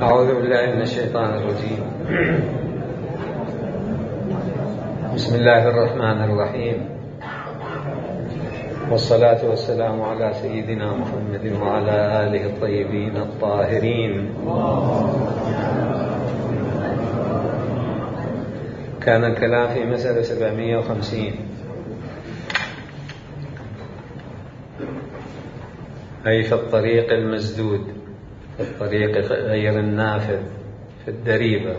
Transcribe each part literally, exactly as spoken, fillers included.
أعوذ بالله من الشيطان الرجيم. بسم الله الرحمن الرحيم، والصلاة والسلام على سيدنا محمد وعلى آله الطيبين الطاهرين. كان الكلام في مسألة سبعمائة وخمسين، أي في الطريق المسدود، في الطريق غير النافذ، في الدريبة.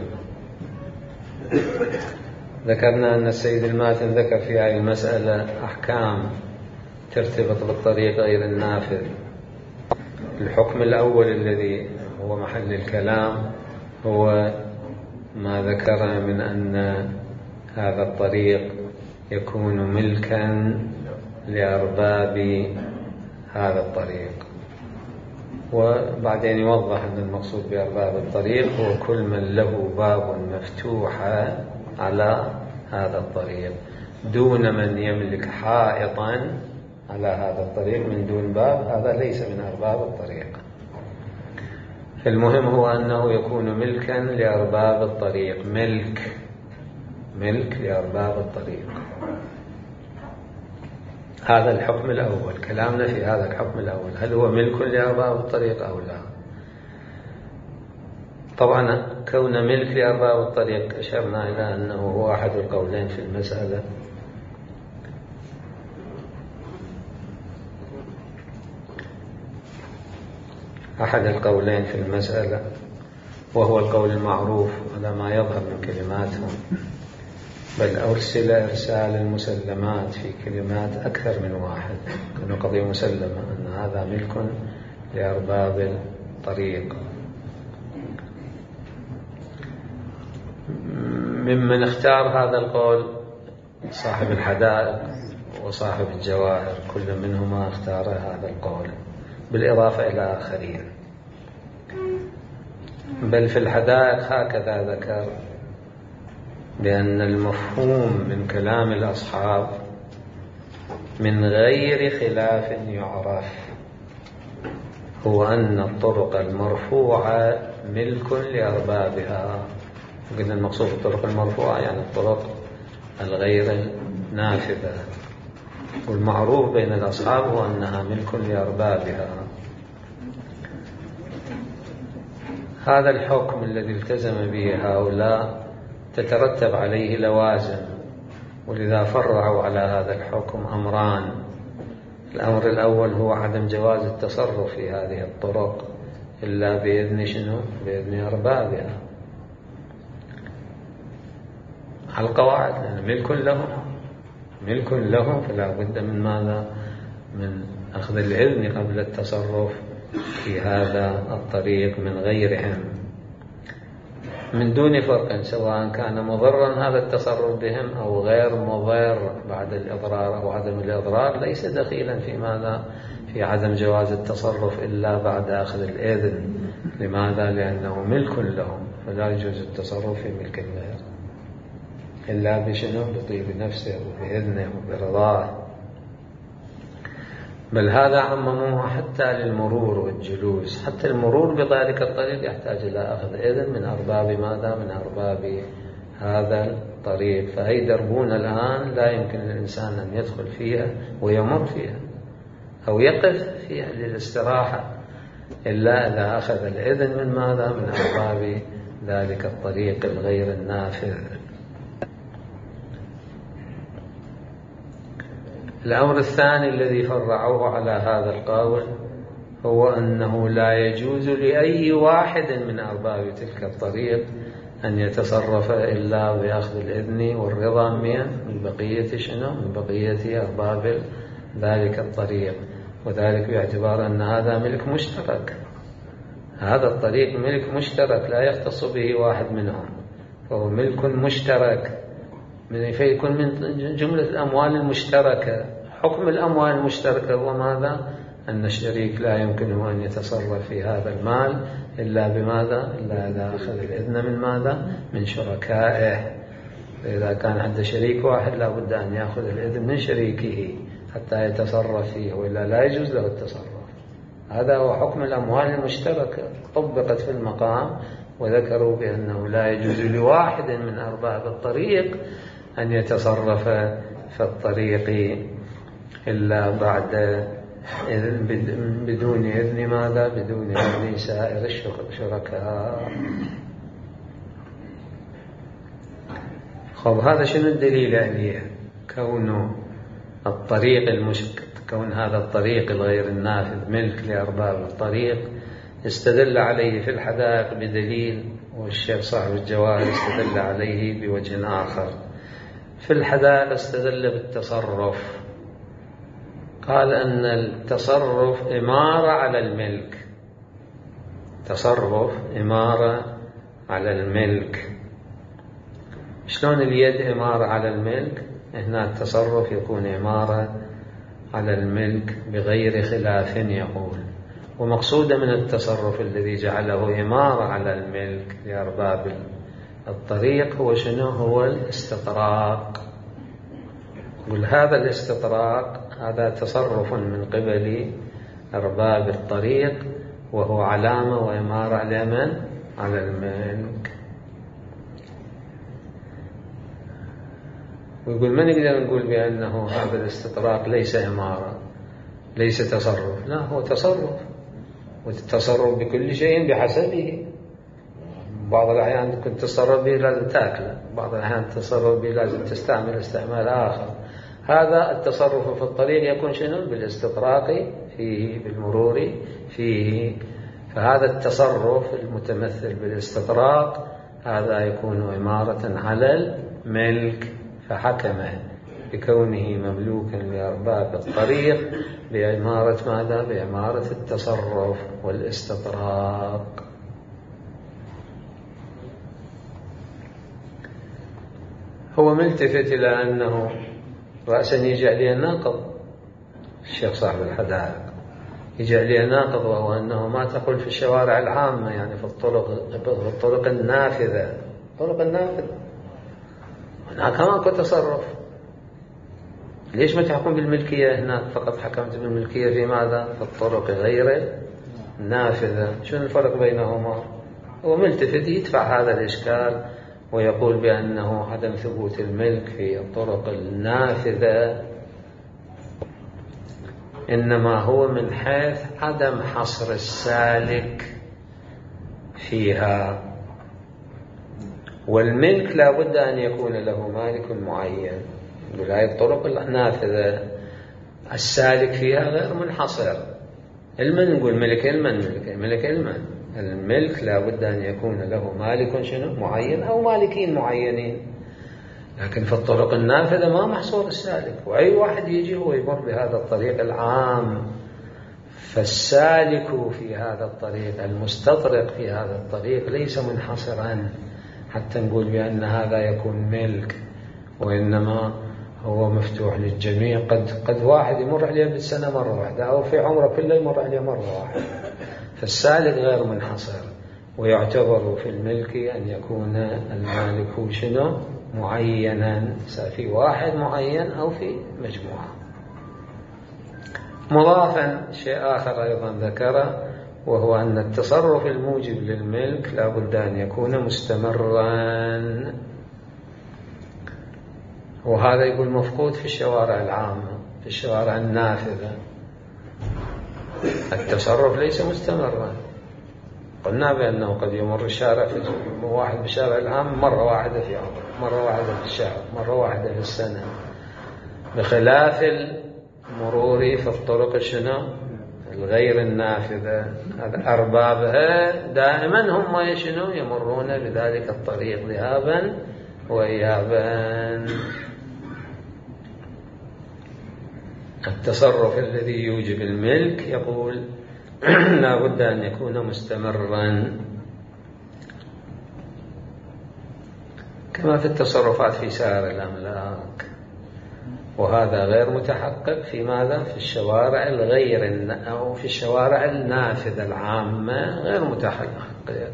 ذكرنا أن السيد الماتن ذكر في هذه المسألة أحكام ترتبط بالطريق غير النافذ. الحكم الأول الذي هو محل الكلام هو ما ذكر من أن هذا الطريق يكون ملكا لأرباب هذا الطريق، وبعدين يوضح أن المقصود بأرباب الطريق هو كل من له باب مفتوح على هذا الطريق دون من يملك حائطا على هذا الطريق من دون باب، هذا ليس من أرباب الطريق. المهم هو أنه يكون ملكا لأرباب الطريق، ملك ملك لأرباب الطريق. هذا الحكم الأول. كلامنا في هذا الحكم الأول، هل هو ملك لأرباب الطريق أو لا؟ طبعا كون ملك لأرباب الطريق أشرنا إلى أنه هو أحد القولين في المسألة. أحد القولين في المسألة وهو القول المعروف على ما يظهر من كلماتهم، بل أرسل إرسال المسلمات في كلمات أكثر من واحد، كأنه قضية مسلمة أن هذا ملك لأرباب الطريق. ممن اختار هذا القول صاحب الحدائق وصاحب الجواهر، كل منهما اختار هذا القول بالإضافة إلى آخرين. بل في الحدائق هكذا ذكر بأن المفهوم من كلام الأصحاب من غير خلاف يعرف هو أن الطرق المرفوعة ملك لأربابها. قلنا المقصود بالطرق المرفوعة يعني الطرق الغير النافذة، والمعروف بين الأصحاب هو أنها ملك لأربابها. هذا الحكم الذي التزم به هؤلاء تترتب عليه لوازم، ولذا فرعوا على هذا الحكم أمران. الأمر الأول هو عدم جواز التصرف في هذه الطرق إلا بإذن شنو؟ بإذن أربابها على القواعد، يعني ملك لهم ملك لهم فلا بد من ماذا؟ من أخذ الإذن قبل التصرف في هذا الطريق من غيرهم، من دون فرق، سواء كان مضرا هذا التصرف بهم أو غير مضر بعد الإضرار أو عدم الإضرار، ليس دخيلا في ماذا؟ في عدم جواز التصرف إلا بعد أخذ الإذن. لماذا؟ لأنه ملك لهم، فلا يجوز التصرف في ملك الغير إلا بشنو؟ بطيب نفسه وبإذنه وبرضاه. بل هذا عمموه حتى للمرور والجلوس، حتى المرور بذلك الطريق يحتاج إلى أخذ إذن من أرباب ماذا؟ من أرباب هذا الطريق. فأي دربون الآن لا يمكن للإنسان أن يدخل فيها ويمر فيها أو يقف فيها للاستراحة إلا إذا أخذ الإذن من ماذا؟ من أرباب ذلك الطريق الغير النافذ. الأمر الثاني الذي فرعوه على هذا القول هو أنه لا يجوز لأي واحد من أرباب تلك الطريق أن يتصرف إلا بأخذ الإذن والرضا من بقية شنو؟ من بقية أرباب ذلك الطريق، وذلك باعتبار أن هذا ملك مشترك. هذا الطريق ملك مشترك لا يختص به واحد منهم، فهو ملك مشترك، من فيكون من جملة الأموال المشتركة. حكم الأموال المشتركة هو ماذا؟ أن الشريك لا يمكنه أن يتصرف في هذا المال إلا بماذا؟ إلا إذا أخذ الإذن من ماذا؟ من شركائه. إذا كان عند شريك واحد لا بد أن يأخذ الإذن من شريكه حتى يتصرف فيه، وإلا لا يجوز له التصرف. هذا هو حكم الأموال المشتركة، طبقت في المقام، وذكروا بأنه لا يجوز لواحد من أرباب الطريق أن يتصرف في الطريق إلا بعد بدون إذن ماذا؟ بدون إذن سائر الشركاء. خب هذا شنو الدليل عليه؟ كونه الطريق المشك كون هذا الطريق الغير النافذ ملك لأرباب الطريق، استدل عليه في الحدائق بدليل، والشيخ صاحب الجواهر استدل عليه بوجه آخر. في الحدائق استدل بالتصرف، قال أن التصرف إمارة على الملك، تصرف إمارة على الملك. شلون اليد إمارة على الملك؟ هنا التصرف يكون إمارة على الملك بغير خلاف يقول. ومقصود من التصرف الذي جعله إمارة على الملك لأرباب الطريق هو شنو؟ هو الاستطراق. وهذا الاستطراق هذا تصرف من قبل أرباب الطريق، وهو علامة وإمارة على من؟ على الملك. ويقول ما نقدر نقول بأنه هذا الاستطراق ليس إمارة، ليس تصرف، لا هو تصرف، والتصرف بكل شيء بحسبه. بعض الأحيان كنت تتصرف به لازم تأكله، بعض الأحيان تتصرف به لازم تستعمل استعمال آخر. هذا التصرف في الطريق يكون شنو؟ بالاستطراق فيه، بالمرور فيه. فهذا التصرف المتمثل بالاستطراق هذا يكون إمارة على الملك، فحكم بكونه مملوكا لأرباب الطريق بإمارة ماذا؟ بإمارة التصرف والاستطراق. هو ملتفت إلى أنه رأسا يجي عليه ناقض، الشيخ صاحب الحدائق يجي عليه ناقض، وهو أنه ما تقول في الشوارع العامة، يعني في الطرق, في الطرق النافذة. الطرق النافذة هناك ماكو تصرف، ليش ما تحكم بالملكية هناك فقط؟ حكمت بالملكية في ماذا؟ في الطرق غير النافذة. شنو الفرق بينهما؟ هو ملتفت يدفع هذا الإشكال ويقول بأنه عدم ثبوت الملك في الطرق النافذة إنما هو من حيث عدم حصر السالك فيها، والملك لا بد أن يكون له مالك معين. بهذه الطرق النافذة السالك فيها غير منحصر. المن نقول ملك المن، ملك الملك المن الملك لا بد أن يكون له مالك شنو؟ معين أو مالكين معينين. لكن في الطرق النافذة ما محصور السالك، وأي واحد يجي هو يمر بهذا الطريق العام. فالسالك في هذا الطريق، المستطرق في هذا الطريق ليس منحصرا حتى نقول بأن هذا يكون ملك، وإنما هو مفتوح للجميع. قد قد واحد يمر عليه بالسنة مرة واحدة، أو في عمره كله يمر عليه مرة واحدة. فالسالك غير منحصر، ويعتبر في الملك أن يكون المالك شنو؟ معينا، في واحد معين أو في مجموعة. مضافا شيء آخر أيضا ذكره، وهو أن التصرف الموجب للملك لا بد أن يكون مستمرا، وهذا يقول مفقود في الشوارع العامة، في الشوارع النافذة التصرف ليس مستمرا. قلنا بأنه قد يمر الشارع في واحد بالشارع العام مرة واحدة في عمره، مرة واحدة في الشهر، مرة واحدة في السنة، بخلاف المرور في الطرق شنو؟ الغير النافذة. أربابها دائما هم شنو؟ يمرون بذلك الطريق ذهابا وإيابا. التصرف الذي يوجب الملك يقول لا بد أن يكون مستمرا، كما في التصرفات في سائر الأملاك، وهذا غير متحقق في ماذا؟ في الشوارع الغير أو في الشوارع النافذة العامة غير متحقق.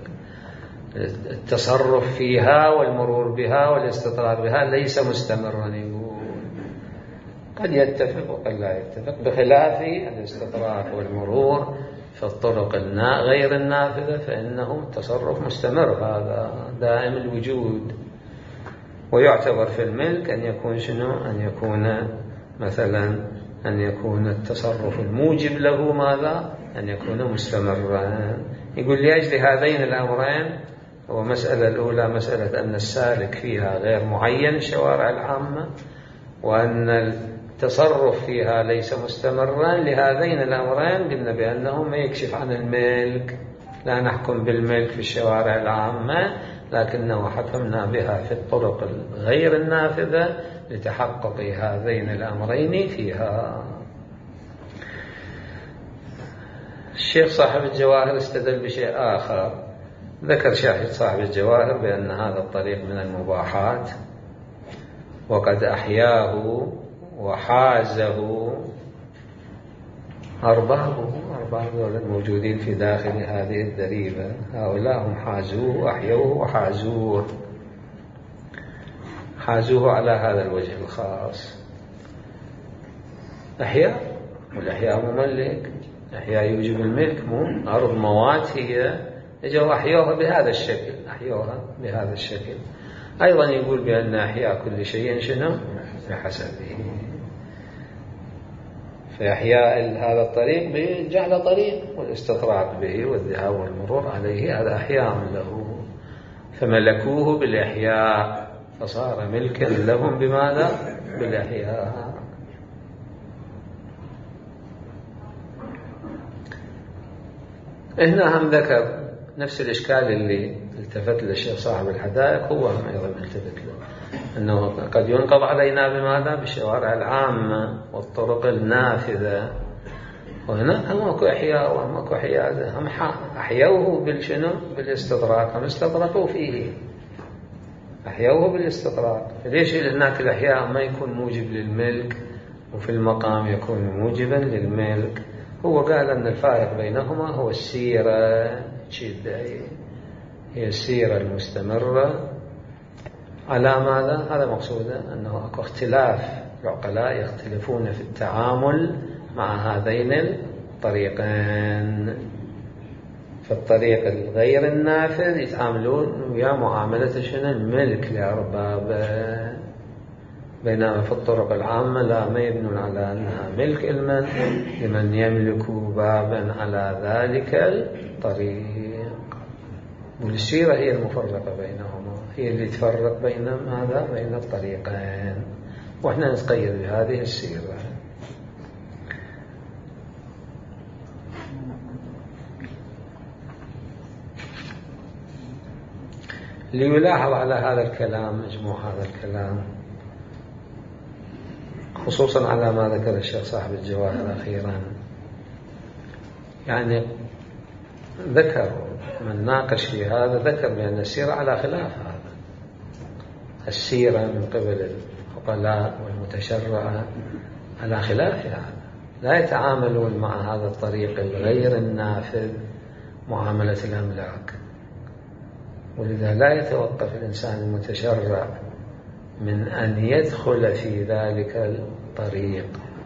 التصرف فيها والمرور بها والاستطراد بها ليس مستمرا، يقول قد يتفق وقد لا يتفق، بخلاف الاستطراد والمرور في الطرق غير النافذة فإنه تصرف مستمر، هذا دائم الوجود. ويعتبر في الملك أن يكون شنو؟ أن يكون مثلا أن يكون التصرف الموجب له ماذا؟ أن يكون مستمرا. يقول لأجل هذين الأمرين، ومسألة الأولى مسألة أن السالك فيها غير معين الشوارع العامة، وأن التصرف فيها ليس مستمرا، لهذين الأمرين قلنا بأنه ما يكشف عن الملك. لا نحكم بالملك في الشوارع العامة، لكنه حكمنا بها في الطرق غير النافذة لتحقق هذين الأمرين فيها. الشيخ صاحب الجواهر استدل بشيء آخر. ذكر شاهد صاحب الجواهر بأن هذا الطريق من المباحات، وقد أحياه وحازه أربابه. أرباب الموجودين في داخل هذه الدريبة، هؤلاء هم حازوه وأحيوه وحازوه، حازوه على هذا الوجه الخاص. أحياء، والأحياء مملك، أحياء يوجب الملك، مو أرض موات هي، اجوا أحيوها بهذا الشكل، أحيوها بهذا الشكل. أيضا يقول بأن أحياء كل شيء شنو؟ بحسبه. فإحياء هذا الطريق بجعل طريق، والاستطراق به والذهاب والمرور عليه هذا أحياء له، فملكوه بالإحياء، فصار ملكا لهم بماذا؟ بالإحياء. هنا هم ذكر نفس الإشكال اللي التفت للشيخ صاحب الحدائق، هو هم أيضا التفت له، أنه قد ينقض علينا بماذا؟ بالشوارع العامة والطرق النافذة. وهنا هم أكو إحياء وهم أكو إحياء، هم أحيوه بالشنو؟ بالاستطراق، هم استطرقوا فيه، أحيوه بالاستطراق. ليش هناك الإحياء ما يكون موجب للملك وفي المقام يكون موجبا للملك؟ هو قال أن الفارق بينهما هو السيرة، هي السيرة المستمرة على ماذا؟ هذا مقصوده، أنه أكو اختلاف، العقلاء يختلفون في التعامل مع هذين الطريقين. في الطريق الغير النافذ يتعاملون ويا معاملة شنو؟ الملك لأربابه، بينما في الطرق العامة لا، ما يبنون على أنها ملك لمن؟ لمن يملك بابا على ذلك الطريق. والسيرة هي المفرقة بينهما، هي اللي تفرق بين ماذا؟ بين الطريقين، وإحنا نتقيد بهذه السيرة. ليلاحظ على هذا الكلام، مجموع هذا الكلام، خصوصا على ما ذكر الشيخ صاحب الجواهر أخيرا. يعني ذكر من ناقش في هذا، ذكر بأن السيرة على خلاف هذا. السيرة من قبل العقلاء والمتشرعة على خلاف هذا، لا يتعاملون مع هذا الطريق الغير النافذ معاملة الأملاك. ولذا لا يتوقف الإنسان المتشرع من أن يدخل في ذلك الطريق،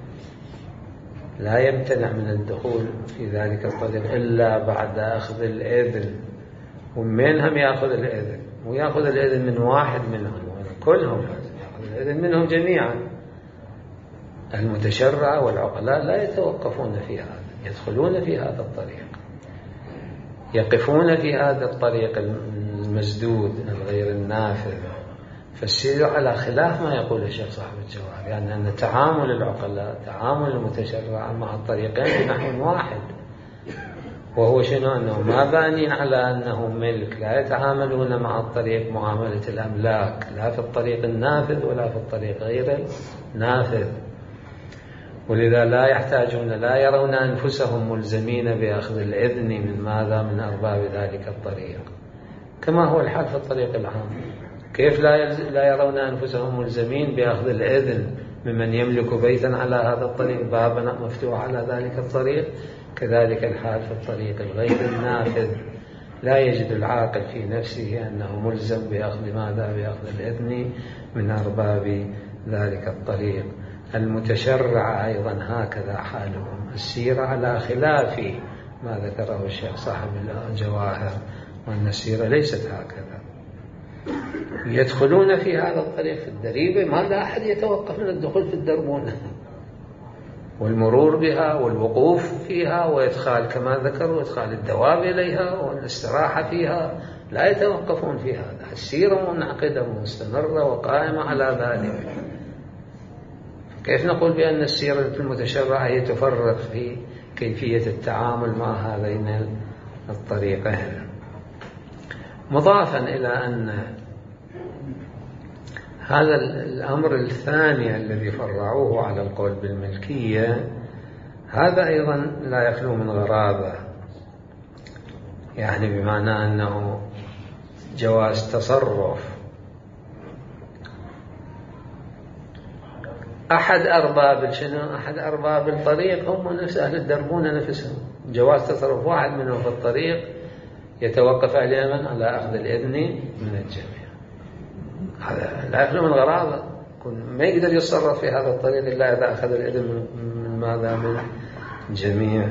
لا يمتنع من الدخول في ذلك الطريق إلا بعد أخذ الإذن. ومن هم يأخذ الإذن؟ ويأخذ الإذن من واحد منهم، كلهم يأخذ الإذن منهم جميعا. المتشرع والعقلاء لا يتوقفون في هذا، يدخلون في هذا الطريق، يقفون في هذا الطريق المسدود الغير النافذ. فالسير على خلاف ما يقول الشيخ صاحب الجواهر، يعني أن تعامل العقلاء، تعامل المتشرع مع الطريقين بنحو واحد، وهو شنو؟ أنه ما بانين على أنه ملك، لا يتعاملون مع الطريق معاملة الأملاك، لا في الطريق النافذ ولا في الطريق غير النافذ. ولذا لا يحتاجون، لا يرون أنفسهم ملزمين بأخذ الإذن من ماذا؟ من أرباب ذلك الطريق، كما هو الحال في الطريق العام. كيف لا لا يرون أنفسهم ملزمين بأخذ الإذن ممن يملك بيتا على هذا الطريق، بابا مفتوح على ذلك الطريق؟ كذلك الحال في الطريق الغير النافذ، لا يجد العاقل في نفسه أنه ملزم بأخذ ماذا؟ بأخذ الإذن من أرباب ذلك الطريق. المتشرع أيضا هكذا حالهم، السيرة على خلاف ما ذكره الشيخ صاحب الجواهر، وأن السيرة ليست هكذا. يدخلون في هذا الطريق في الدريبة، ما لا أحد يتوقف من الدخول في الدربونة والمرور بها والوقوف فيها وإدخال كما ذكروا إدخال الدواب إليها والاستراحة فيها، لا يتوقفون في هذا. السيرة منعقدة ومستمرة وقائمة على ذلك. كيف نقول بأن السيرة المتشرعة هي تفرق في كيفية التعامل مع هذين الطريقين؟ مضافا إلى أن هذا الأمر الثاني الذي فرعوه على القول بالملكية، هذا أيضا لا يخلو من غرابة، يعني بمعنى أنه جواز تصرف أحد أرباب شنو أحد أرباب الطريق هم نفس أهل الدربونة نفسهم، جواز تصرف واحد منهم في الطريق يتوقف عليه على أخذ الإذن من الجميع. هذا لا يخلو من غرابة، ما يقدر يتصرف في هذا الطريق إلا إذا أخذ الإذن من ماذا من جميع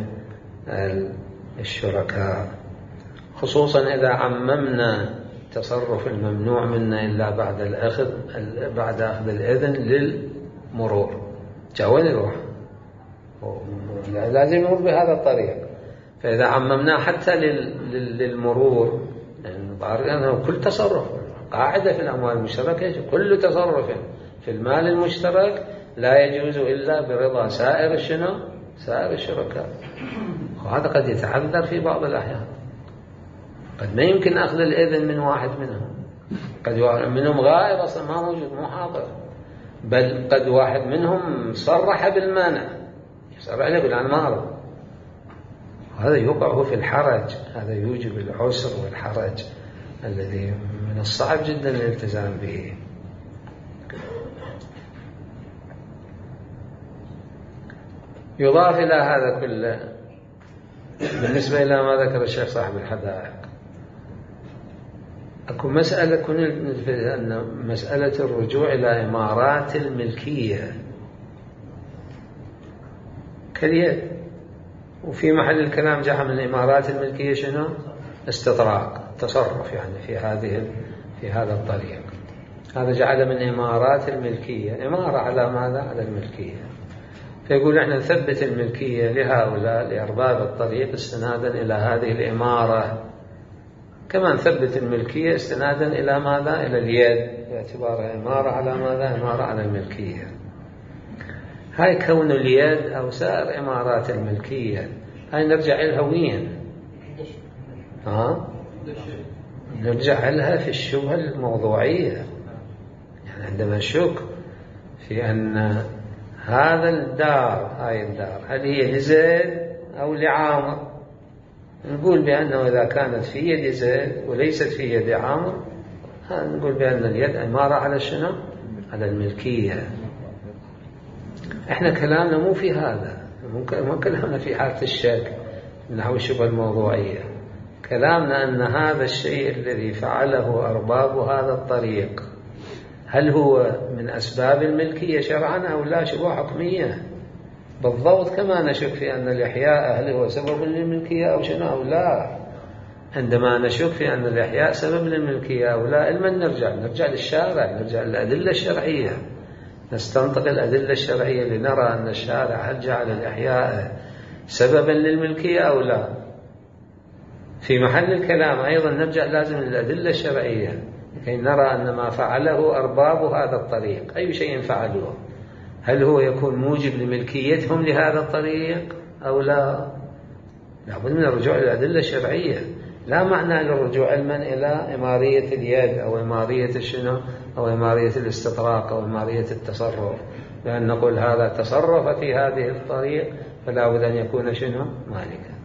الشركاء، خصوصا إذا عممنا تصرف الممنوع منا إلا بعد الأخذ بعد أخذ الإذن للمرور. جاوين يروح لازم يمر بهذا الطريق، فإذا عممناه حتى للمرور يعني كل تصرف قاعدة في الأموال المشتركة، كل تصرف في المال المشترك لا يجوز إلا برضا سائر الشنو سائر الشركاء. وهذا قد يتعذر في بعض الأحيان، قد ما يمكن أخذ الإذن من واحد منهم، قد واحد منهم غائب أصلا ما موجود مو حاضر، بل قد واحد منهم صرح بالمانع، يصرح له بالأنا ما أرضى. هذا يوقعه في الحرج، هذا يوجب العسر والحرج الذي من الصعب جدا الالتزام به. يضاف إلى هذا كله بالنسبة إلى ما ذكر الشيخ صاحب الحدائق، أكو مسألة كن أن مسألة الرجوع إلى إمارات الملكية كاليد، وفي محل الكلام جاء من إمارات الملكية شنو استطراق تصرف يعني في هذه في هذا الطريق. هذا جعل من إمارات الملكية إمارة على ماذا على الملكية، فيقول احنا نثبت الملكية لهؤلاء لأرباب الطريق استنادا إلى هذه الإمارة، كما نثبت الملكية استنادا إلى ماذا إلى اليد باعتبارها إمارة على ماذا إمارة على الملكية. هاي كون اليد أو سائر إمارات الملكية هاي نرجع لها وين؟ ها؟ نرجع لها في الشبهة الموضوعية، يعني عندما نشك في أن هذا الدار هاي الدار هل هي لزيد أو لعامر، نقول بأنه إذا كانت في يد زيد وليست في يد عامر نقول بأن اليد إمارة على شنو على الملكية. احنا كلامنا مو في هذا، مو كلامنا في حالة الشك نحو الشبهة الموضوعية، كلامنا أن هذا الشيء الذي فعله أرباب هذا الطريق هل هو من أسباب الملكية شرعا أو لا، شبهة حكمية بالضبط كما نشك في أن الإحياء هل هو سبب للملكية أو شنو أو لا. عندما نشك في أن الإحياء سبب للملكية أو لا علما نرجع نرجع للشارع، نرجع للأدلة الشرعية، نستنطق الأدلة الشرعية لنرى أن الشارع هل جعل الإحياء سببا للملكية أو لا. في محل الكلام أيضا نرجع لازم للأدلة الشرعية لكي نرى أن ما فعله أرباب هذا الطريق أي شيء فعلوه هل هو يكون موجب لملكيتهم لهذا الطريق أو لا. لابد من الرجوع إلى الأدلة الشرعية، لا معنى للرجوع علما إلى إمارية اليد أو إمارية الشنو أو إمارية الاستطراق أو إمارية التصرف، لأن نقول هذا تصرف في هذه الطريق فلا بد أن يكون شنو مالكا.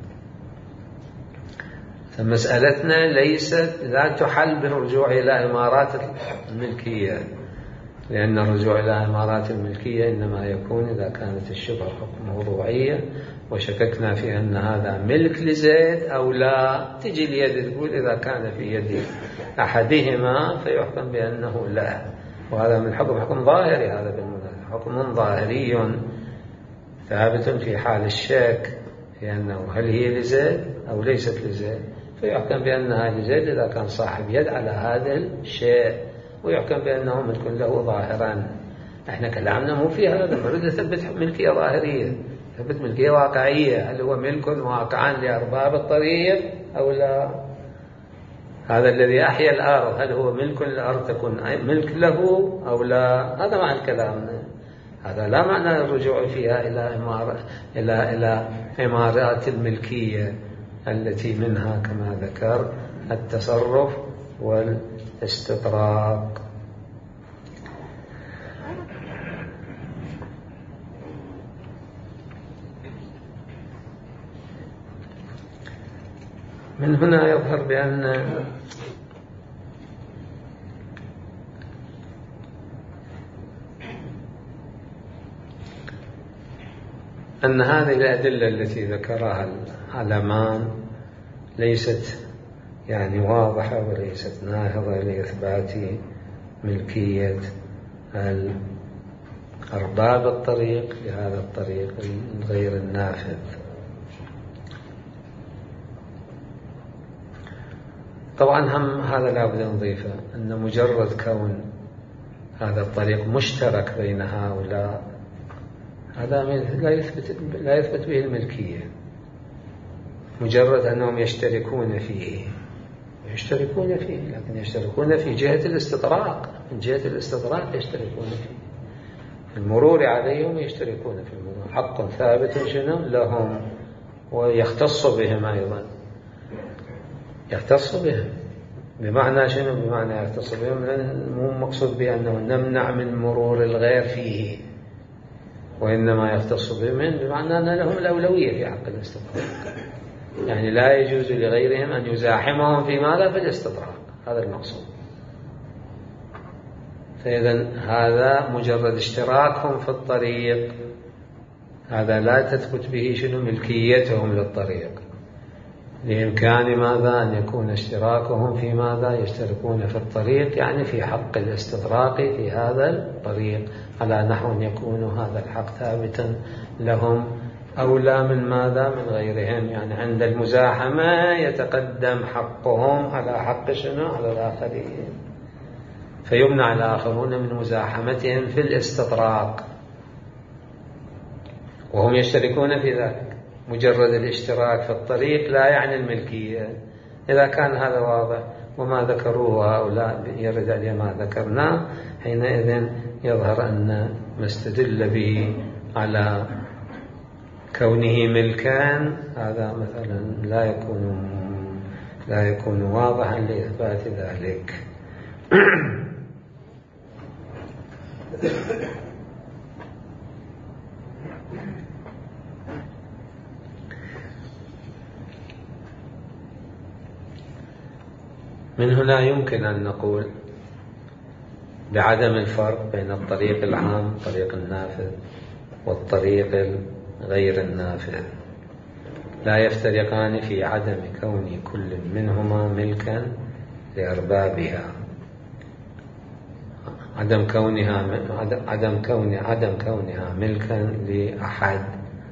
فمسألتنا ليست لا تحل بالرجوع إلى إمارات الملكية، لأن الرجوع إلى إمارات الملكية إنما يكون إذا كانت الشبهة موضوعية وشككنا في أن هذا ملك لزيد أو لا، تجي اليد تقول إذا كان في يد أحدهما فيحكم بأنه لا، وهذا من حكم حكم ظاهري، هذا بالمناسبة حكم ظاهري ثابت في حال الشك لأنه هل هي لزيد أو ليست لزيد، فيحكم بأنها لزيد إذا كان صاحب يد على هذا الشيء، ويحكم بأنه ملك له ظاهرا. احنا كلامنا مو في هذا، نريد نثبت ملكية ظاهرية، نثبت ملكية واقعية. هل هو ملك واقعا لأرباب الطريق أو لا؟ هذا الذي أحيا الأرض، هل هو ملك للأرض تكون ملك له أو لا؟ هذا معنى كلامنا. هذا لا معنى الرجوع فيها إلى إمارة إلى إلى إمارات الملكية التي منها كما ذكر التصرف والاستطراق. من هنا يظهر بأن أن هذه الأدلة التي ذكرها العلمان ليست يعني واضحة وليست ناهضة لإثبات ملكية أرباب الطريق لهذا الطريق غير النافذ. طبعا هم هذا لا بد نضيفه، أن مجرد كون هذا الطريق مشترك بين هؤلاء هذا لا يثبت لا يثبت به الملكية. مجرد أنهم يشتركون فيه يشتركون فيه لكن يشتركون في جهة الاستطراق، من جهة الاستطراق يشتركون فيه، في المرور عليهم يشتركون في المرور، حق ثابت شنو لهم ويختص بهم أيضا، يختص بهم. بمعنى شنو؟ بمعنى يختص بهم، مو مقصود بأنه نمنع من مرور الغير فيه، وإنما يختص بهم بمعنى أن لهم الأولوية في حق الاستطراق، يعني لا يجوز لغيرهم أن يزاحمهم في ماذا؟ في الاستطراق، هذا المقصود. فإذا هذا مجرد اشتراكهم في الطريق، هذا لا تثبت به شنو؟ ملكيتهم للطريق، لإمكان ماذا؟ أن يكون اشتراكهم في ماذا؟ يشتركون في الطريق، يعني في حق الاستطراق في هذا الطريق، على نحو يكون هذا الحق ثابتا لهم أولى من ماذا؟ من غيرهم، يعني عند المزاحمة يتقدم حقهم على حق شنو؟ على الآخرين، فيمنع الآخرون من مزاحمتهم في الاستطراق وهم يشتركون في ذلك. مجرد الاشتراك في الطريق لا يعني الملكية. إذا كان هذا واضح وما ذكروه هؤلاء يرد عليه ما ذكرناه، حينئذ يظهر أن ما استدل به على كونه ملكان هذا مثلا لا يكون لا يكون واضحا لإثبات ذلك. من هنا يمكن أن نقول بعدم الفرق بين الطريق العام الطريق النافذ والطريق غير النافذ، لا يفترقان في عدم كون كل منهما ملكا لأربابها، عدم كونها عدم كون عدم كونها ملكا لأحد،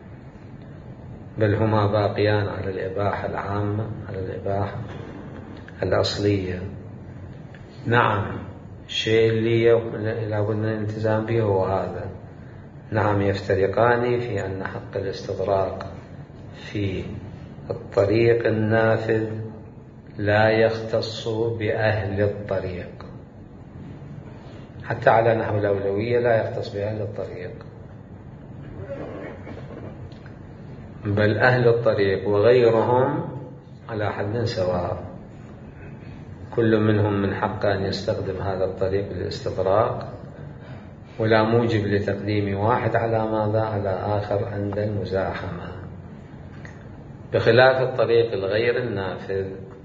بل هما باقيان على الإباحة العامة، على الإباحة الأصلية. نعم، الشيء اللي لابد من الالتزام به هو هذا. نعم، يفترقان في أن حق الاستطراق في الطريق النافذ لا يختص بأهل الطريق، حتى على نحو الأولوية لا يختص بأهل الطريق، بل أهل الطريق وغيرهم على حد سواء، كل منهم من حقه أن يستخدم هذا الطريق للاستطراق، ولا موجب لتقديم واحد على ماذا؟ على آخر عند المزاحمة، بخلاف الطريق الغير النافذ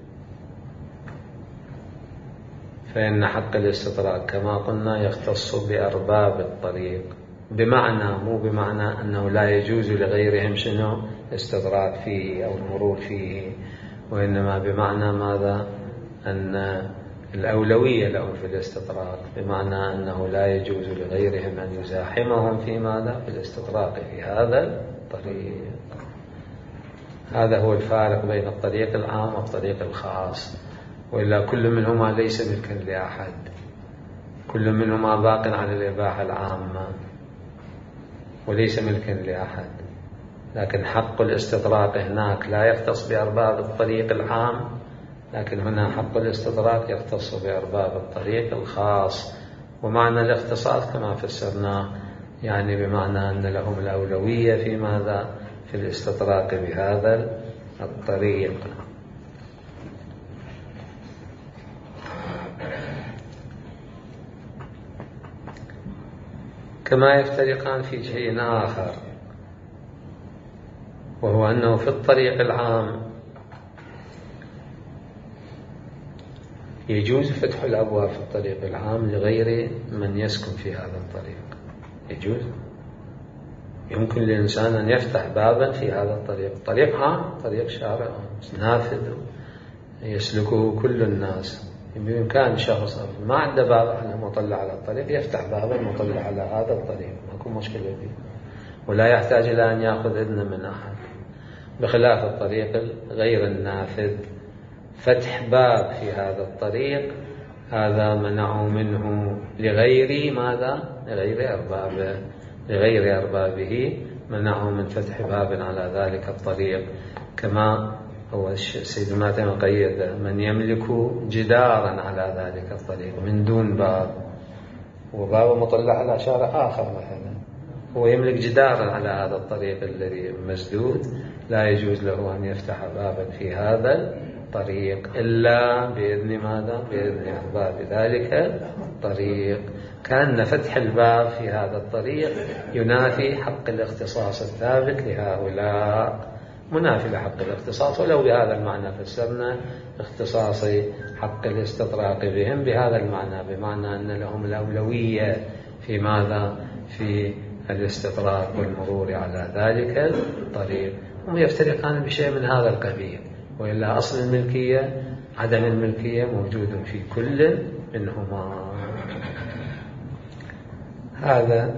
فإن حق الاستطراق كما قلنا يختص بأرباب الطريق، بمعنى مو بمعنى أنه لا يجوز لغيرهم شنو؟ الاستطراق فيه أو المرور فيه، وإنما بمعنى ماذا؟ أن الأولوية لهم في الاستطراق، بمعنى أنه لا يجوز لغيرهم أن يزاحمهم في ماذا؟ في الاستطراق في هذا الطريق. هذا هو الفارق بين الطريق العام والطريق الخاص، وإلا كل منهما ليس ملكا لأحد، كل منهما باق على الإباحة العامة وليس ملكا لأحد. لكن حق الاستطراق هناك لا يختص بأرباب الطريق العام، لكن هنا حق الاستطراق يختص بأرباب الطريق الخاص. ومعنى الاختصاص كما فسرناه يعني بمعنى أن لهم الأولوية في ماذا؟ في الاستطراق بهذا الطريق. كما يفترقان في شيء آخر، وهو أنه في الطريق العام يجوز فتح الأبواب في الطريق العام لغير من يسكن في هذا الطريق. يجوز، يمكن للإنسان أن يفتح بابا في هذا الطريق، طريق عام، طريق شارع نافذ يسلكه كل الناس، بإمكان شخص ما عنده باب على مطلع على الطريق يفتح بابا مطلع على هذا الطريق، ما يكون مشكلة فيه، ولا يحتاج إلى أن يأخذ إذن من أحد. بخلاف الطريق غير النافذ، فتح باب في هذا الطريق هذا منعوا منه لغير ماذا؟ لغير أربابه، لغير أربابه منعوا من فتح باب على ذلك الطريق. كما هو السيد ماتم قيد من يملك جدارا على ذلك الطريق من دون باب، وباب مطلع على شارع آخر مثلا، هو يملك جدارا على هذا الطريق الذي مسدود، لا يجوز له أن يفتح بابا في هذا الطريق إلا بإذن ماذا؟ بإذن أرباب ذلك الطريق. كأن فتح الباب في هذا الطريق ينافي حق الاختصاص الثابت لهؤلاء، منافي لحق الاختصاص، ولو بهذا المعنى فسرنا اختصاص حق الاستطراق بهم بهذا المعنى، بمعنى أن لهم الأولوية في ماذا؟ في الاستطراق والمرور على ذلك الطريق. هم يفترقان بشيء من هذا القبيل، وإلا أصل الملكية عدم الملكية موجود في كل منهما. هذا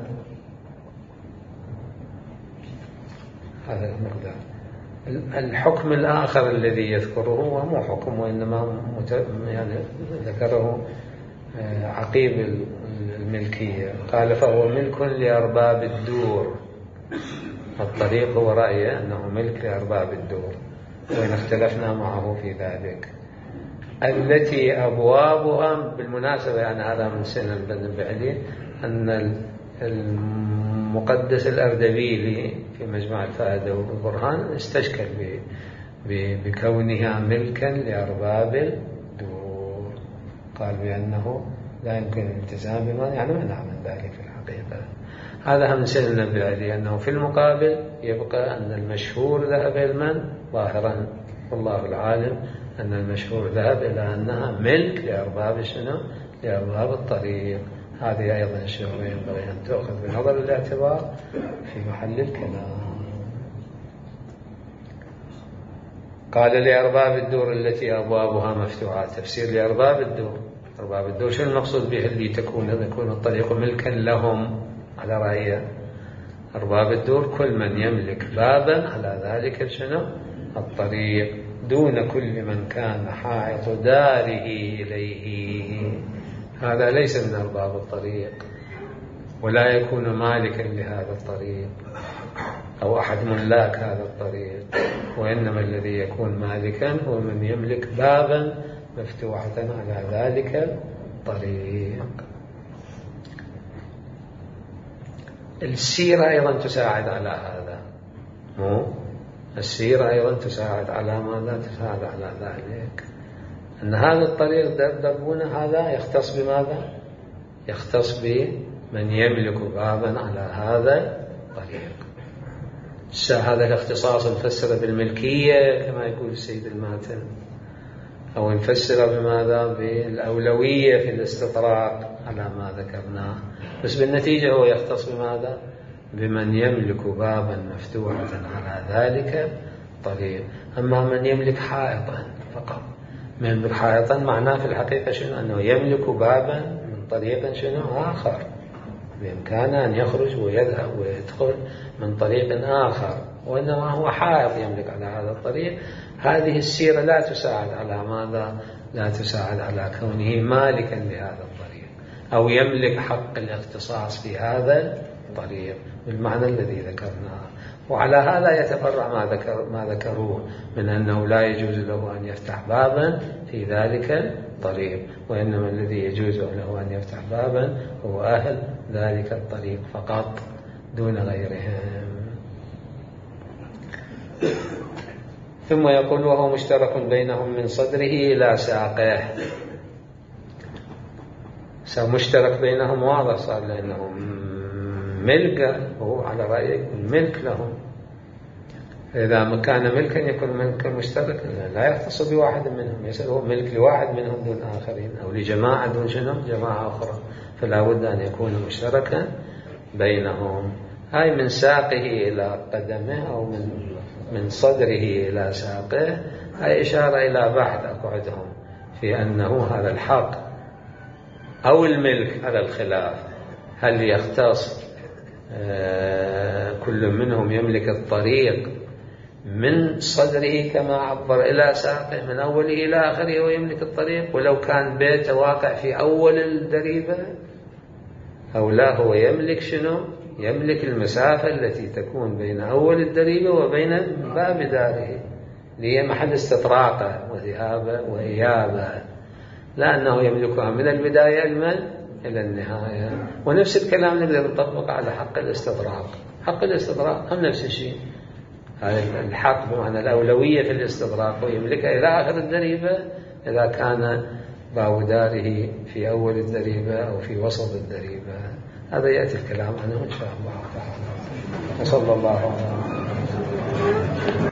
هذا المقدار. الحكم الآخر الذي يذكره هو مو حكم، وإنما يعني ذكره عقيب الملكية، قال فهو ملك لأرباب الدور. الطريق هو رأيه أنه ملك لأرباب الدور، وإن اختلفنا معه في ذلك. التي أبوابها بالمناسبة يعني هذا من سنة بن بعلي أن المقدس الأردبيلي في مجمع الفائدة والبرهان استشكل بكونها ملكا لأرباب الدور، قال بأنه لا يمكن الالتزام بما يعني منع من ذلك في الحقيقة. هذا هم سنة بعلي أنه في المقابل يبقى أن المشهور ذهب إلى ظاهرا، والله العالم أن المشهور ذهب إلى أنها ملك لأرباب شنو؟ لأرباب الطريق. هذه أيضا الشيء ينبغي أن تأخذ بنظر الاعتبار في محل الكلام. قال لأرباب الدور التي أبوابها مفتوحة. تفسير لأرباب الدور، أرباب الدور شنو المقصود به؟ اللي تكون يكون الطريق ملكا لهم على رأيه. أرباب الدور كل من يملك بابا على ذلك شنو؟ الطريق، دون كل من كان حائط داره إليه. هذا ليس من أرباب الطريق، ولا يكون مالكا لهذا الطريق أو أحد ملاك هذا الطريق، وإنما الذي يكون مالكا هو من يملك بابا مفتوحة على ذلك الطريق. السيرة أيضا تساعد على هذا، مو السيرة أيضا تساعد على ماذا؟ تساعد على ذلك أن هذا الطريق دربونه هذا يختص بماذا؟ يختص بمن يملك بابا على هذا الطريق. هذا الاختصاص نفسر بالملكية كما يقول السيد الماتم، أو نفسر بماذا؟ بالأولوية في الاستطراق على ما ذكرناه، بس بالنتيجة هو يختص بماذا؟ بمن يملك بابا مفتوحة على ذلك الطريق. أما من يملك حائطا فقط، من يملك حائطا معناه في الحقيقة شنو؟ أنه يملك بابا من طريق شنو آخر، بإمكانه أن يخرج ويذهب ويدخل من طريق آخر، وإنما هو حائط يملك على هذا الطريق. هذه السيرة لا تساعد على ماذا؟ لا تساعد على كونه مالكا لهذا الطريق أو يملك حق الاختصاص في هذا الطريق بالمعنى الذي ذكرناه. وعلى هذا يتفرع ما ذكر ما ذكروه من أنه لا يجوز له أن يفتح بابا في ذلك الطريق، وإنما الذي يجوز له أن يفتح بابا هو أهل ذلك الطريق فقط دون غيرهم. ثم يقول وهو مشترك بينهم من صدره إلى ساقه. مشترك بينهم واضح صار لأنهم ملك، وهو على رأيك الملك لهم. إذا كان ملكا يكون ملكا مشتركا لا يختص بواحد منهم، يصير هو ملك لواحد منهم دون آخرين أو لجماعة دون شنو جماعة أخرى، فلا بد أن يكون مشتركا بينهم. هاي من ساقه إلى قدمه أو من من صدره إلى ساقه، هاي إشارة إلى بحث أقعدهم في أنه هذا الحق أو الملك على الخلاف، هل يختص كل منهم يملك الطريق من صدره كما عبر إلى ساقه من أوله إلى آخره ويملك الطريق، ولو كان بيته واقع في أول الدريبة، أو لا هو يملك شنو؟ يملك المسافة التي تكون بين أول الدريبة وبين باب داره اللي هي محل استطراقه وذهابه وإيابه، لأنه يملكها من البداية إلى النهاية. ونفس الكلام نقدر نطبق على حق الاستطراق. حق الاستطراق هم نفس الشيء، هذا الحق بمعنى الأولوية في الاستطراق ويملكها إلى آخر الدريبة إذا كان باب داره في أول الدريبة أو في وسط الدريبة. هذا يأتي الكلام عنه إن شاء الله تعالى. وصلى الله عليه وسلم.